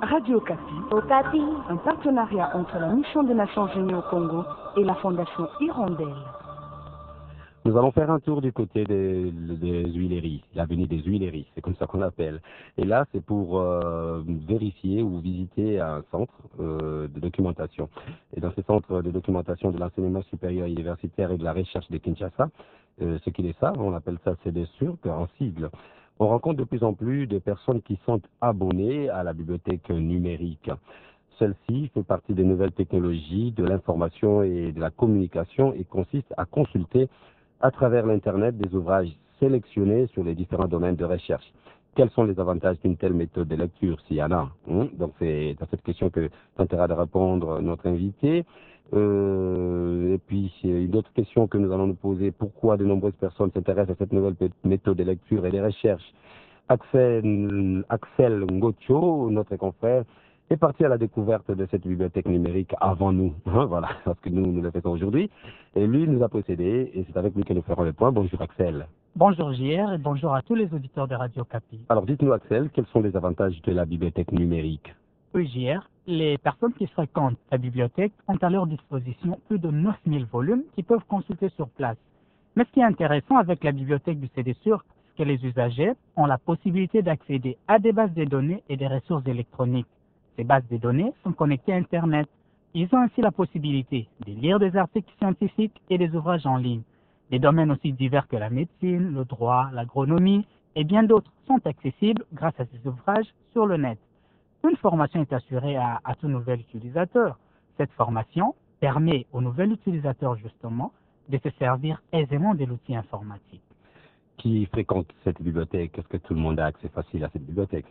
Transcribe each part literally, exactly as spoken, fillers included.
Radio Okapi. Okapi. Un partenariat entre la Mission des Nations Unies au Congo et la Fondation Hirondelle. Nous allons faire un tour du côté des, des Huileries, l'avenue des Huileries, c'est comme ça qu'on l'appelle. Et là, c'est pour euh, vérifier ou visiter un centre euh, de documentation. Et dans ce centre de documentation de l'enseignement supérieur universitaire et de la recherche de Kinshasa, euh, ceux qui les savent, on appelle ça C D S U R C en sigle. On rencontre de plus en plus de personnes qui sont abonnées à la bibliothèque numérique. Celle-ci fait partie des nouvelles technologies de l'information et de la communication et consiste à consulter à travers l'Internet des ouvrages sélectionnés sur les différents domaines de recherche. Quels sont les avantages d'une telle méthode de lecture, s'il y en a hein? Donc c'est à cette question que tentera de répondre notre invité. Euh, et puis une autre question que nous allons nous poser, pourquoi de nombreuses personnes s'intéressent à cette nouvelle méthode de lecture et de recherche? Axel, Axel Ngocho, notre confrère, est parti à la découverte de cette bibliothèque numérique avant nous, hein, voilà, parce que nous, nous le faisons aujourd'hui. Et lui nous a précédés, et c'est avec lui que nous ferons le point. Bonjour Axel. Bonjour J R et bonjour à tous les auditeurs de Radio Okapi. Alors dites-nous Axel, quels sont les avantages de la bibliothèque numérique? Oui J R, les personnes qui fréquentent la bibliothèque ont à leur disposition plus de neuf mille volumes qu'ils peuvent consulter sur place. Mais ce qui est intéressant avec la bibliothèque du C D S U R C, c'est que les usagers ont la possibilité d'accéder à des bases de données et des ressources électroniques. Ces bases de données sont connectées à Internet. Ils ont ainsi la possibilité de lire des articles scientifiques et des ouvrages en ligne. Des domaines aussi divers que la médecine, le droit, l'agronomie et bien d'autres sont accessibles grâce à ces ouvrages sur le net. Une formation est assurée à, à tout nouvel utilisateur. Cette formation permet au nouvel utilisateur justement de se servir aisément de l'outil informatique. Qui fréquente cette bibliothèque? Est-ce que tout le monde a accès facile à cette bibliothèque?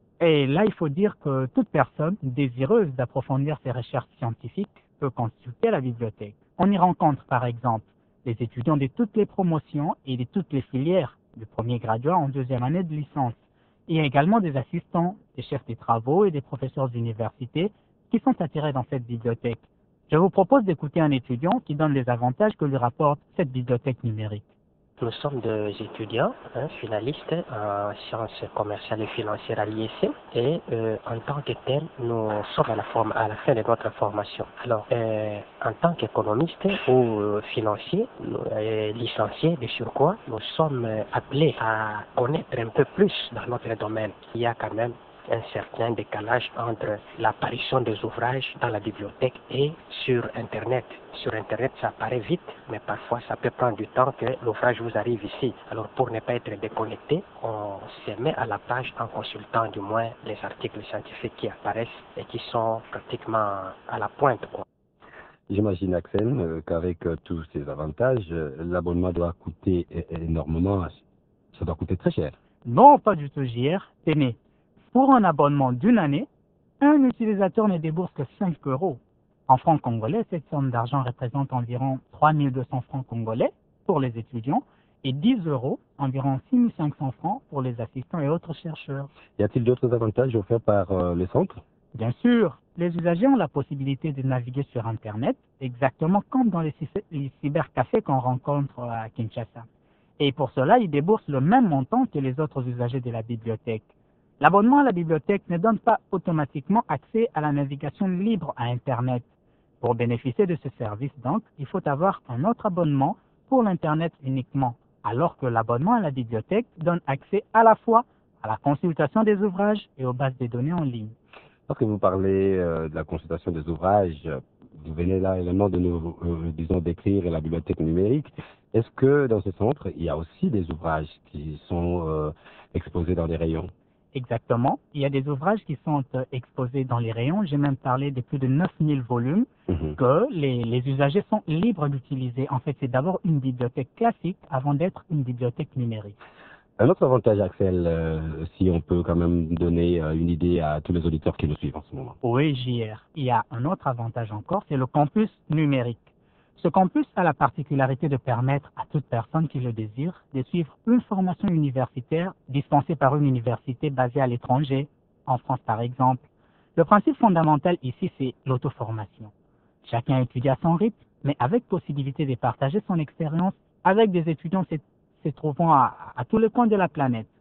Et là, il faut dire que toute personne désireuse d'approfondir ses recherches scientifiques peut consulter la bibliothèque. On y rencontre par exemple les étudiants de toutes les promotions et de toutes les filières, du premier graduat en deuxième année de licence. Il y a également des assistants, des chefs de travaux et des professeurs d'université qui sont attirés dans cette bibliothèque. Je vous propose d'écouter un étudiant qui donne les avantages que lui rapporte cette bibliothèque numérique. Nous sommes deux étudiants, hein, finalistes en sciences commerciales et financières à l'I S C et euh, en tant que tel, nous sommes à la, forme, à la fin de notre formation. Alors, euh, en tant qu'économiste ou euh, financier, euh, licencié de surcroît, nous sommes euh, appelés à connaître un peu plus dans notre domaine. Il y a quand même un certain décalage entre l'apparition des ouvrages dans la bibliothèque et sur Internet. Sur Internet, ça apparaît vite, mais parfois ça peut prendre du temps que l'ouvrage vous arrive ici. Alors pour ne pas être déconnecté, on se met à la page en consultant du moins les articles scientifiques qui apparaissent et qui sont pratiquement à la pointe, quoi. J'imagine, Axel, euh, qu'avec euh, tous ces avantages, euh, l'abonnement doit coûter énormément, ça doit coûter très cher. Non, pas du tout, J R. Tenez. Pour un abonnement d'une année, un utilisateur ne débourse que cinq euros. En francs congolais, cette somme d'argent représente environ trois mille deux cents francs congolais pour les étudiants et dix euros, environ six mille cinq cents francs pour les assistants et autres chercheurs. Y a-t-il d'autres avantages offerts par euh, le centre? Bien sûr, les usagers ont la possibilité de naviguer sur Internet, exactement comme dans les, les cybercafés qu'on rencontre à Kinshasa. Et pour cela, ils déboursent le même montant que les autres usagers de la bibliothèque. L'abonnement à la bibliothèque ne donne pas automatiquement accès à la navigation libre à Internet. Pour bénéficier de ce service, donc, il faut avoir un autre abonnement pour l'Internet uniquement, alors que l'abonnement à la bibliothèque donne accès à la fois à la consultation des ouvrages et aux bases de données en ligne. Lorsque vous parlez euh, de la consultation des ouvrages, vous venez là également de nous, euh, disons, décrire la bibliothèque numérique. Est-ce que dans ce centre, il y a aussi des ouvrages qui sont euh, exposés dans les rayons? Exactement. Il y a des ouvrages qui sont euh, exposés dans les rayons. J'ai même parlé de plus de neuf mille volumes mmh. que les, les usagers sont libres d'utiliser. En fait, c'est d'abord une bibliothèque classique avant d'être une bibliothèque numérique. Un autre avantage, Axel, euh, si on peut quand même donner euh, une idée à tous les auditeurs qui nous suivent en ce moment. Oui, J R. Il y a un autre avantage encore, c'est le campus numérique. Ce campus a la particularité de permettre à toute personne qui le désire de suivre une formation universitaire dispensée par une université basée à l'étranger, en France par exemple. Le principe fondamental ici, c'est l'auto-formation. Chacun étudie à son rythme, mais avec possibilité de partager son expérience avec des étudiants se trouvant à, à tous les coins de la planète.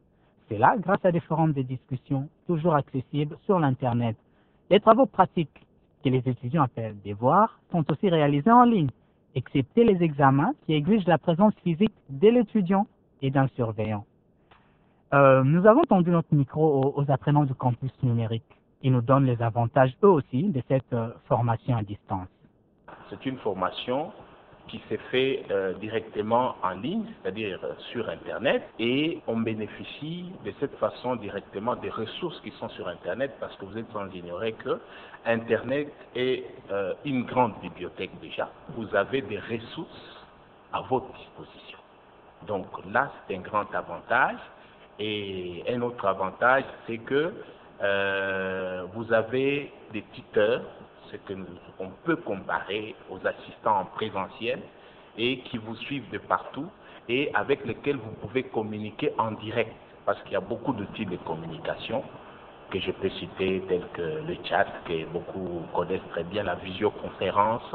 C'est là grâce à des forums de discussion toujours accessibles sur l'Internet. Les travaux pratiques que les étudiants appellent devoirs sont aussi réalisés en ligne, excepté les examens qui exigent la présence physique de l'étudiant et d'un surveillant. Euh, nous avons tendu notre micro aux, aux apprenants du campus numérique. Ils nous donnent les avantages eux aussi de cette euh, formation à distance. C'est une formation qui s'est faite euh, directement en ligne, c'est-à-dire euh, sur Internet, et on bénéficie de cette façon directement des ressources qui sont sur Internet, parce que vous êtes sans ignorer que Internet est euh, une grande bibliothèque déjà. Vous avez des ressources à votre disposition. Donc là, c'est un grand avantage. Et un autre avantage, c'est que euh, vous avez des tuteurs, ce qu'on peut comparer aux assistants en présentiel et qui vous suivent de partout et avec lesquels vous pouvez communiquer en direct, parce qu'il y a beaucoup d'outils de communication que je peux citer, tels que le chat, que beaucoup connaissent très bien, la visioconférence,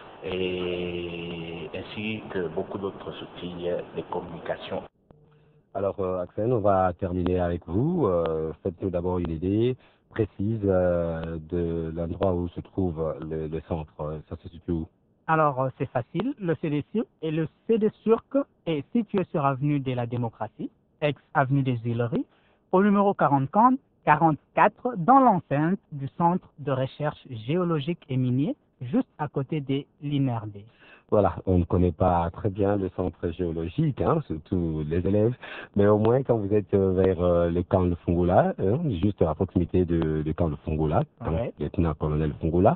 et ainsi que beaucoup d'autres outils de communication. Alors, euh, Axel, on va terminer avec vous. Euh, Faites-nous d'abord une idée précise euh, de l'endroit où se trouve le, le centre. Ça se situe où? Alors, euh, c'est facile. Le C D C et le C D C U R C est situé sur avenue de la Démocratie, ex-avenue des Huileries, au numéro quarante-quatre, dans l'enceinte du Centre de recherche géologique et minier, juste à côté de l'I N R D. Voilà, on ne connaît pas très bien le centre géologique, hein, surtout les élèves, mais au moins quand vous êtes vers euh, le camp de Fongola, hein, juste à proximité de, de camp de Fongola, Ouais. lieutenant-colonel Fongola,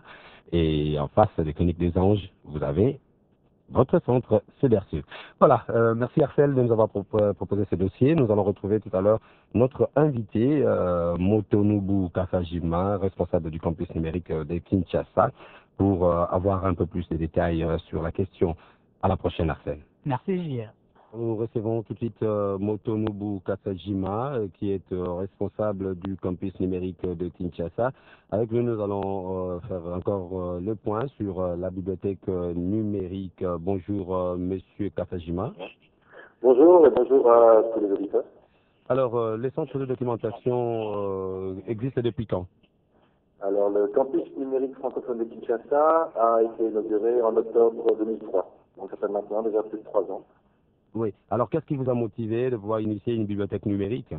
et en face des Chroniques des Anges, vous avez votre centre C D R C. Voilà, euh, merci Axel de nous avoir pro proposé ce dossier. Nous allons retrouver tout à l'heure notre invité, euh, Motonobu Kasajima, responsable du campus numérique de Kinshasa, pour euh, avoir un peu plus de détails euh, sur la question. À la prochaine, Axel. Merci, J R. Nous recevons tout de suite euh, Motonobu Kasajima, euh, qui est euh, responsable du campus numérique de Kinshasa. Avec lui, nous allons euh, faire encore euh, le point sur euh, la bibliothèque euh, numérique. Euh, bonjour, euh, Monsieur Kasajima. Bonjour et bonjour à tous les auditeurs. Alors, euh, les centres de documentation euh, existent depuis quand? Alors, le campus numérique francophone de Kinshasa a été inauguré en octobre deux mille trois. Donc, ça fait maintenant déjà plus de trois ans. Oui. Alors, qu'est-ce qui vous a motivé de pouvoir initier une bibliothèque numérique?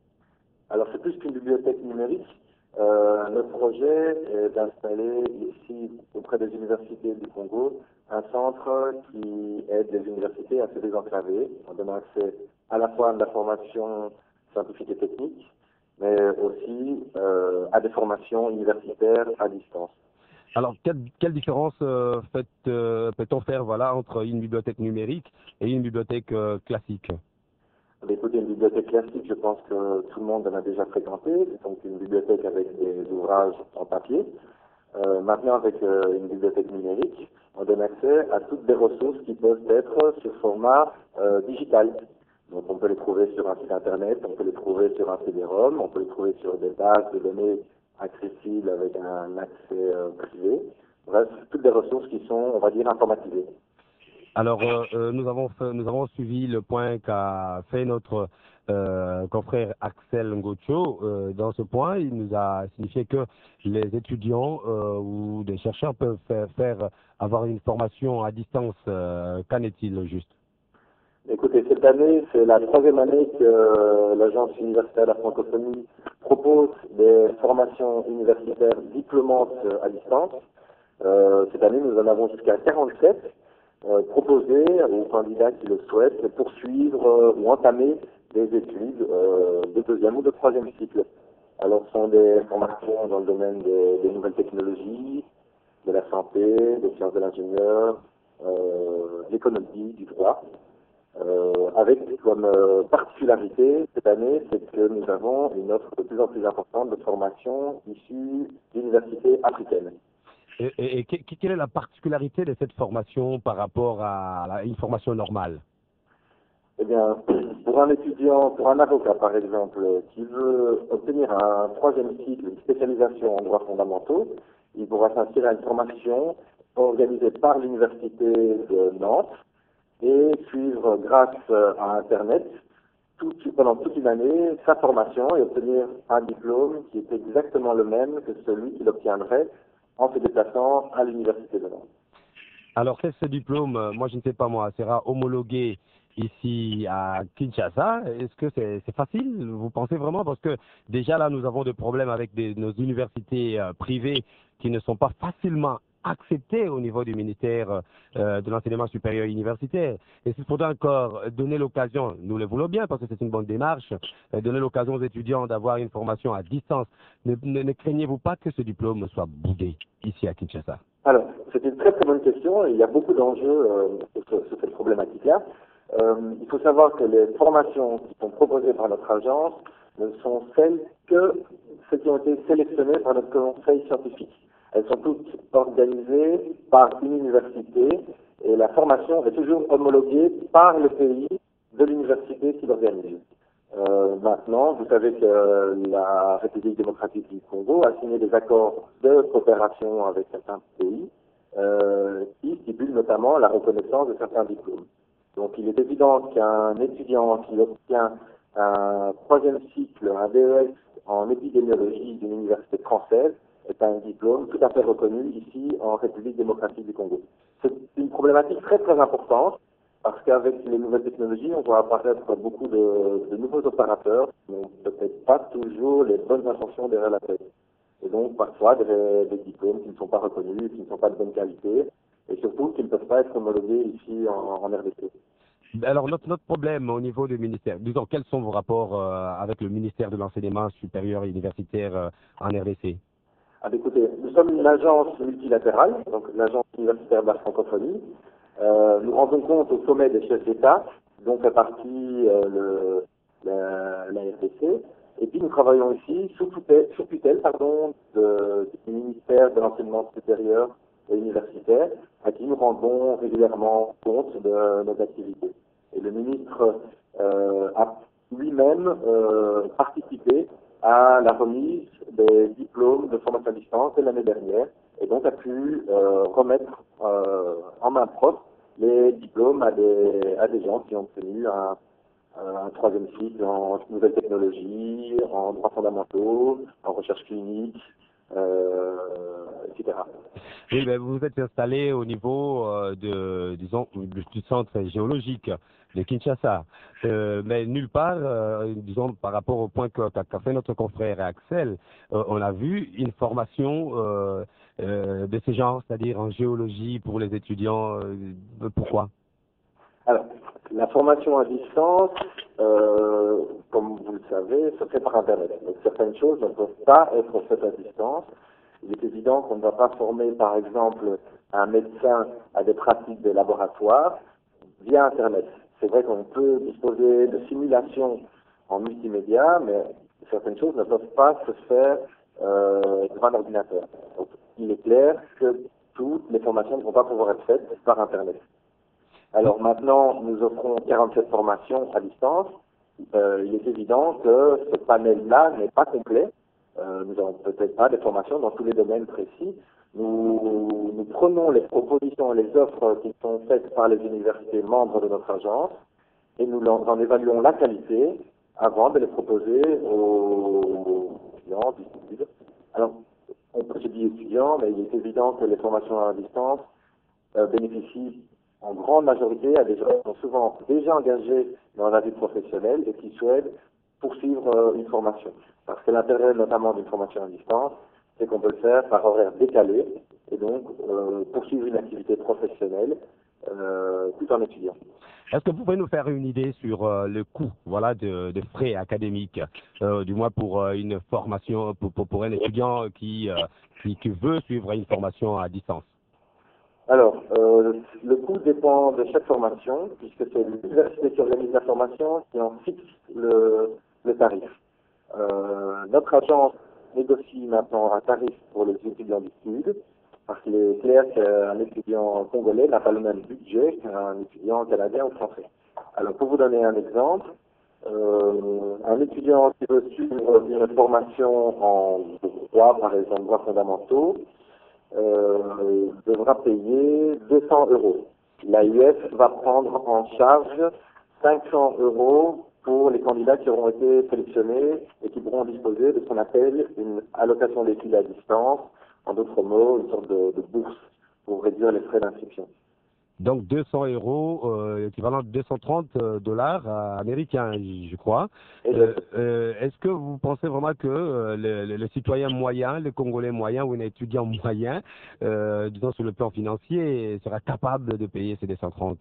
Alors, c'est plus qu'une bibliothèque numérique. Euh, notre projet est d'installer ici, auprès des universités du Congo, un centre qui aide les universités à se désenclaver, en donnant accès à la fois à de la formation scientifique et technique, mais aussi euh, à des formations universitaires à distance. Alors, quelle, quelle différence euh, fait, euh, peut-on faire voilà, entre une bibliothèque numérique et une bibliothèque euh, classique? Écoutez, une bibliothèque classique, je pense que tout le monde en a déjà fréquenté, donc une bibliothèque avec des ouvrages en papier. Euh, maintenant, avec euh, une bibliothèque numérique, on donne accès à toutes les ressources qui peuvent être sur format euh, digital. Donc, on peut les trouver sur un site internet, on peut les trouver sur un C D ROM, on peut les trouver sur des bases de données accessibles avec un accès euh, privé. Bref, toutes les ressources qui sont, on va dire, informatisées. Alors, euh, euh, nous avons fait, nous avons suivi le point qu'a fait notre euh, confrère Axel Ngocho. Euh, dans ce point, il nous a signifié que les étudiants euh, ou des chercheurs peuvent faire, faire avoir une formation à distance. Euh, qu'en est-il juste? Écoutez, cette année, c'est la troisième année que euh, l'Agence universitaire de la francophonie propose des formations universitaires diplômantes à distance. Euh, cette année, nous en avons jusqu'à quarante-sept euh, proposés aux candidats qui le souhaitent de poursuivre euh, ou entamer des études euh, de deuxième ou de troisième cycle. Alors, ce sont des formations dans le domaine des, des nouvelles technologies, de la santé, des sciences de l'ingénieur, euh, de l'économie, du droit. Euh, avec comme euh, particularité cette année, c'est que nous avons une offre de plus en plus importante de formation issue d'universités africaines. Et, et, et quelle est la particularité de cette formation par rapport à la, une formation normale? Eh bien, pour un étudiant, pour un avocat par exemple, qui veut obtenir un troisième cycle, une spécialisation en droits fondamentaux, il pourra s'inscrire à une formation organisée par l'université de Nantes et suivre grâce à Internet tout, pendant toute une année sa formation et obtenir un diplôme qui est exactement le même que celui qu'il obtiendrait en se déplaçant à l'Université de Londres. Alors, c'est ce diplôme, euh, moi je ne sais pas moi, sera homologué ici à Kinshasa. Est-ce que c'est c'est facile, vous pensez vraiment? Parce que déjà là, nous avons des problèmes avec des, nos universités euh, privées qui ne sont pas facilement acceptées au niveau du ministère euh, de l'enseignement supérieur universitaire. Et s'il faudrait encore donner l'occasion, nous le voulons bien parce que c'est une bonne démarche, euh, donner l'occasion aux étudiants d'avoir une formation à distance, ne, ne, ne craignez-vous pas que ce diplôme soit boudé ici à Kinshasa? Alors, c'est une très très bonne question et il y a beaucoup d'enjeux euh, sur, sur cette problématique-là. Euh, il faut savoir que les formations qui sont proposées par notre agence ne sont celles que celles qui ont été sélectionnées par notre conseil scientifique. Elles sont toutes organisées par une université et la formation est toujours homologuée par le pays de l'université qui l'organise. Euh, maintenant, vous savez que la République démocratique du Congo a signé des accords de coopération avec certains pays euh, qui stipulent notamment la reconnaissance de certains diplômes. Donc il est évident qu'un étudiant qui obtient un troisième cycle, un D E S en épidémiologie d'une université française, est un diplôme tout à fait reconnu ici en République démocratique du Congo. C'est une problématique très très importante parce qu'avec les nouvelles technologies, on voit apparaître beaucoup de, de nouveaux opérateurs qui n'ont peut-être pas toujours les bonnes intentions derrière la tête. Et donc parfois des, des diplômes qui ne sont pas reconnus, qui ne sont pas de bonne qualité, et surtout qui ne peuvent pas être homologués ici en, en R D C. Alors, notre, notre problème au niveau du ministère, disons, quels sont vos rapports euh, avec le ministère de l'enseignement supérieur et universitaire euh, en R D C? Ah, écoutez, nous sommes une agence multilatérale, donc l'agence universitaire de la francophonie. Euh, nous rendons compte au sommet des chefs d'État, dont fait partie euh, le, la, la R D C. Et puis nous travaillons ici sous tutelle, sous tutelle pardon, de, du ministère de l'enseignement supérieur et universitaire, à qui nous rendons régulièrement compte de nos activités. Et le ministre euh, a lui-même euh, participé à la remise des diplômes de formation à distance de l'année dernière, et donc a pu euh, remettre euh, en main propre les diplômes à des, à des gens qui ont obtenu un, un troisième cycle en nouvelles technologies, en droits fondamentaux, en recherche clinique, euh, et cetera. Oui, ben, vous êtes installé au niveau euh, de, disons, du centre géologique de Kinshasa, euh, mais nulle part, euh, disons, par rapport au point qu'a qu'a fait notre confrère Axel, euh, on a vu une formation euh, euh, de ce genre, c'est-à-dire en géologie pour les étudiants. Euh, pourquoi? Alors, la formation à distance, euh, comme vous le savez, se fait par Internet. Donc, certaines choses ne peuvent pas être faites à distance. Il est évident qu'on ne va pas former, par exemple, un médecin à des pratiques de laboratoire via Internet. C'est vrai qu'on peut disposer de simulations en multimédia, mais certaines choses ne peuvent pas se faire euh, devant un ordinateur. Donc, il est clair que toutes les formations ne vont pas pouvoir être faites par Internet. Alors maintenant, nous offrons quarante-sept formations à distance. Euh, il est évident que ce panel-là n'est pas complet. Euh, nous n'avons peut-être pas des formations dans tous les domaines précis. Nous, nous prenons les propositions et les offres qui sont faites par les universités membres de notre agence et nous en, en évaluons la qualité avant de les proposer aux étudiants disponibles. Alors, on peut se dire étudiants, mais il est évident que les formations à distance euh, bénéficient en grande majorité à des gens qui sont souvent déjà engagés dans la vie professionnelle et qui souhaitent poursuivre euh, une formation. Parce que l'intérêt notamment d'une formation à distance, c'est qu'on peut le faire par horaire décalé et donc euh, poursuivre une activité professionnelle euh, tout en étudiant. Est-ce que vous pouvez nous faire une idée sur euh, le coût, voilà, de, de frais académiques, euh, du moins pour euh, une formation, pour, pour, pour un étudiant qui, euh, qui, qui veut suivre une formation à distance? Alors, euh, le coût dépend de chaque formation, puisque c'est l'université qui organise la formation qui en fixe le, le tarif. Euh, notre agence négocie maintenant un tarif pour les étudiants du Sud, parce qu'il est clair qu'un étudiant congolais n'a pas le même budget qu'un étudiant canadien ou français. Alors, pour vous donner un exemple, euh, un étudiant qui veut suivre une formation en droit, par exemple, droits fondamentaux, Euh, devra payer deux cents euros. L'A U F va prendre en charge cinq cents euros pour les candidats qui auront été sélectionnés et qui pourront disposer de ce qu'on appelle une allocation d'études à distance, en d'autres mots, une sorte de, de bourse pour réduire les frais d'inscription. Donc deux cents euros, euh, équivalent de deux cent trente dollars euh, américains, je crois. Euh, euh, Est-ce que vous pensez vraiment que euh, le, le, le citoyen moyen, le Congolais moyen ou un étudiant moyen, euh, disons sur le plan financier, sera capable de payer ces deux cent trente?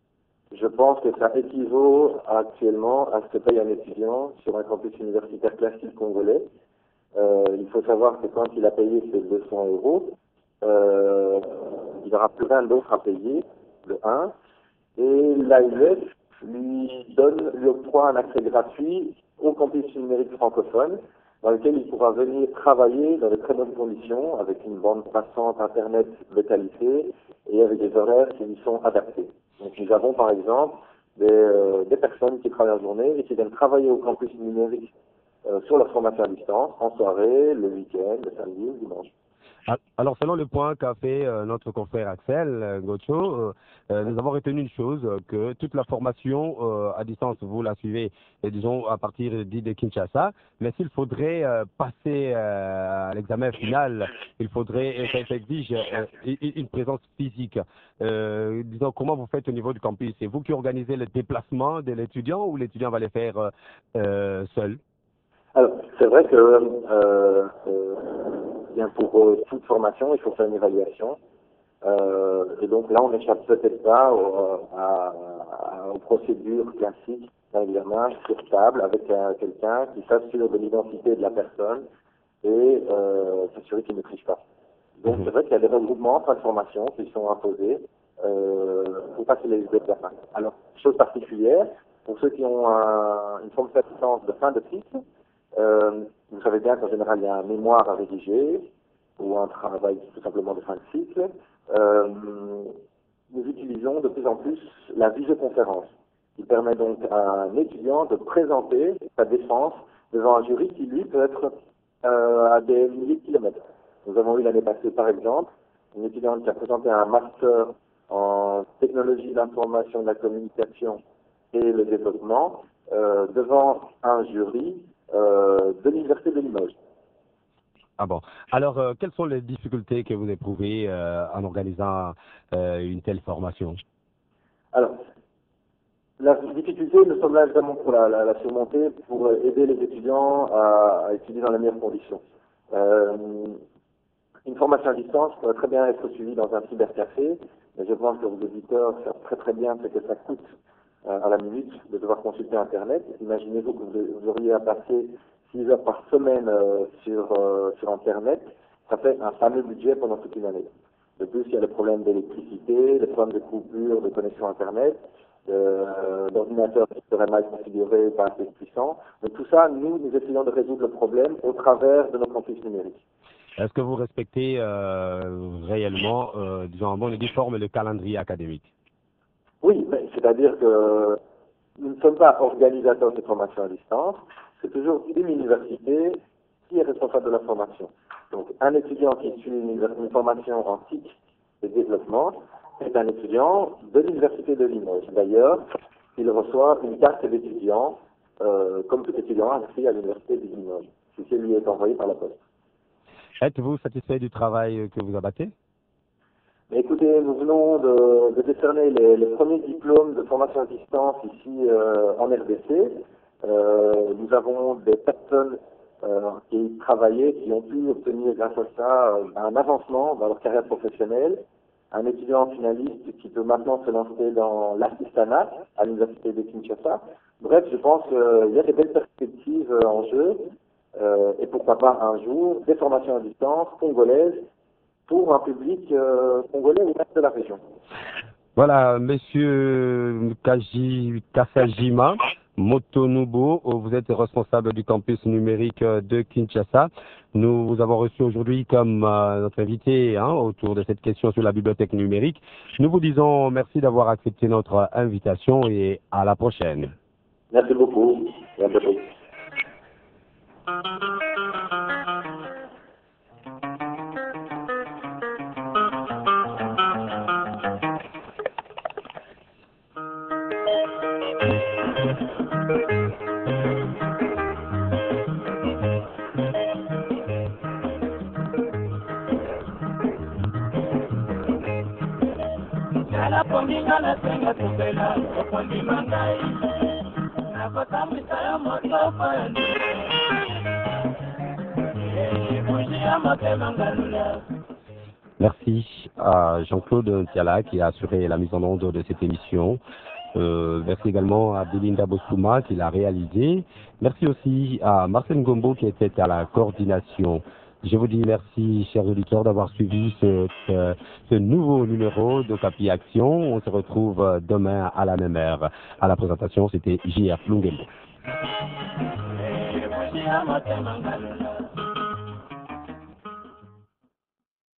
Je pense que ça équivaut actuellement à ce que paye un étudiant sur un campus universitaire classique congolais. Euh, il faut savoir que quand il a payé ses deux cents euros, euh, il n'aura plus rien d'autre à payer, le un, et l'A U F lui donne, lui octroie un accès gratuit au campus numérique francophone, dans lequel il pourra venir travailler dans de très bonnes conditions, avec une bande passante Internet de qualité et avec des horaires qui lui sont adaptés. Donc nous avons par exemple des, euh, des personnes qui travaillent en journée et qui viennent travailler au campus numérique euh, sur leur formation à distance, en soirée, le week-end, le samedi, le dimanche. Alors, selon le point qu'a fait euh, notre confrère Axel euh, Gocho, euh, euh, nous avons retenu une chose, euh, que toute la formation euh, à distance, vous la suivez, et disons, à partir de, de Kinshasa, mais s'il faudrait euh, passer euh, à l'examen final, il faudrait, et ça, ça exige euh, une présence physique. Euh, disons, comment vous faites au niveau du campus? C'est vous qui organisez le déplacement de l'étudiant ou l'étudiant va les faire euh, euh, seul? Alors, c'est vrai que euh, euh, bien pour euh, toute formation, il faut faire une évaluation. Euh, et donc là, on n'échappe peut-être pas au, à, à, aux procédures classiques d'un examen sur table avec euh, quelqu'un qui s'assure de l'identité de la personne et euh, s'assurer qu'il ne triche pas. Donc c'est vrai qu'il y a des regroupements entre formations qui sont imposés euh, pour passer les examens. Alors, chose particulière, pour ceux qui ont un, une forme de fin de cycle, Euh, vous savez bien qu'en général, il y a un mémoire à rédiger ou un travail tout simplement de fin de cycle. Euh, nous utilisons de plus en plus la visioconférence, qui permet donc à un étudiant de présenter sa défense devant un jury qui, lui, peut être euh, à des milliers de kilomètres. Nous avons eu l'année passée, par exemple, une étudiante qui a présenté un master en technologie de l'information, de la communication et le développement euh, devant un jury Euh, de l'université de Limoges. Ah bon. Alors, euh, quelles sont les difficultés que vous éprouvez euh, en organisant euh, une telle formation? Alors, la difficulté, nous sommes là évidemment pour la, la, la surmonter, pour aider les étudiants à, à étudier dans les meilleures conditions. Euh, une formation à distance pourrait très bien être suivie dans un cybercafé, mais je pense que vos auditeurs savent très très bien ce que ça coûte à la minute de devoir consulter Internet. Imaginez-vous que vous auriez à passer six heures par semaine euh, sur, euh, sur Internet. Ça fait un fameux budget pendant toute une année. De plus, il y a les problèmes d'électricité, les problèmes de coupure, de connexion Internet, euh, d'ordinateurs qui seraient mal configurés, pas assez puissants. Donc tout ça, nous, nous essayons de résoudre le problème au travers de nos campus numériques. Est-ce que vous respectez euh, réellement, euh, disons en bonne et due forme, le calendrier académique? Oui, c'est-à-dire que nous ne sommes pas organisateurs de formation à distance, c'est toujours une université qui est responsable de la formation. Donc, un étudiant qui suit une, une formation en T I C et développement est un étudiant de l'université de Limoges. D'ailleurs, il reçoit une carte d'étudiant, euh, comme tout étudiant inscrit à l'université de Limoges, qui lui est envoyé par la poste. Êtes-vous satisfait du travail que vous abattez? Écoutez, nous venons de, de décerner les, les premiers diplômes de formation à distance ici euh, en R D C. Euh, nous avons des personnes euh, qui travaillaient, qui ont pu obtenir grâce à ça euh, un avancement dans leur carrière professionnelle. Un étudiant finaliste qui peut maintenant se lancer dans l'assistanat à l'université de Kinshasa. Bref, je pense qu'il y a des belles perspectives en jeu euh, et pourquoi pas un jour des formations à distance congolaises pour un public euh, congolais ou même de la région. Voilà, Monsieur Kaji Kasajima Motonubo, vous êtes responsable du campus numérique de Kinshasa. Nous vous avons reçu aujourd'hui comme euh, notre invité hein, autour de cette question sur la bibliothèque numérique. Nous vous disons merci d'avoir accepté notre invitation et à la prochaine. Merci beaucoup et à bientôt. Thank you. Merci à Jean-Claude Tiala qui a assuré la mise en onde de cette émission. Euh, merci également à Belinda Bossouma qui l'a réalisé. Merci aussi à Marcel Ngombo qui était à la coordination. Je vous dis merci, chers auditeurs, d'avoir suivi ce, ce, ce nouveau numéro de Capi Action. On se retrouve demain à la même heure. À la présentation, c'était J R Lungembo.